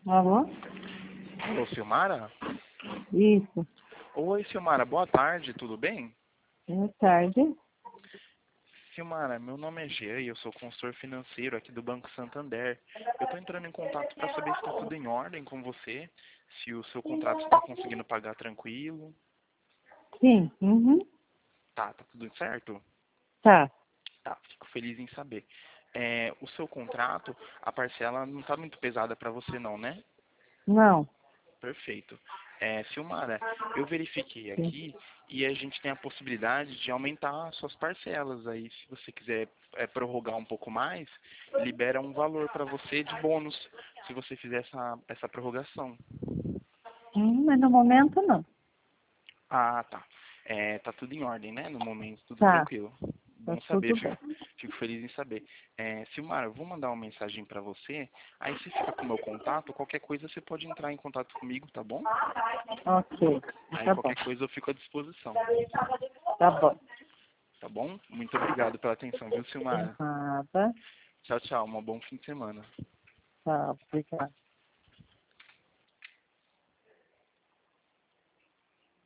Alô? Alô, Silmara? Isso. Oi, Silmara, boa tarde, tudo bem? Boa tarde. Silmara, meu nome é Jean e eu sou consultor financeiro aqui do Banco Santander. Eu estou entrando em contato para saber se está tudo em ordem com você, se o seu contrato está conseguindo pagar tranquilo. Sim. Uhum. Tá tudo certo? Tá. Tá, fico feliz em saber. O seu contrato, a parcela não está muito pesada para você não, né? Não. Perfeito. Silmara, eu verifiquei Sim. aqui e a gente tem a possibilidade de aumentar as suas parcelas. Aí, se você quiser prorrogar um pouco mais, libera um valor para você de bônus, se você fizer essa prorrogação. Mas no momento não. Ah, tá. Tá tudo em ordem, né? No momento, tudo Tá. tranquilo. Tá Bom saber, tudo bem. fico feliz em saber. Silmara, eu vou mandar uma mensagem para você. Aí você fica com o meu contato. Qualquer coisa você pode entrar em contato comigo, tá bom? Ok. Aí Tá bom. qualquer coisa eu fico à disposição. Tá bom. Tá bom? Muito obrigado pela atenção, viu, Silmara? Nada. Tchau, tchau. Um bom fim de semana. Tá. Obrigada.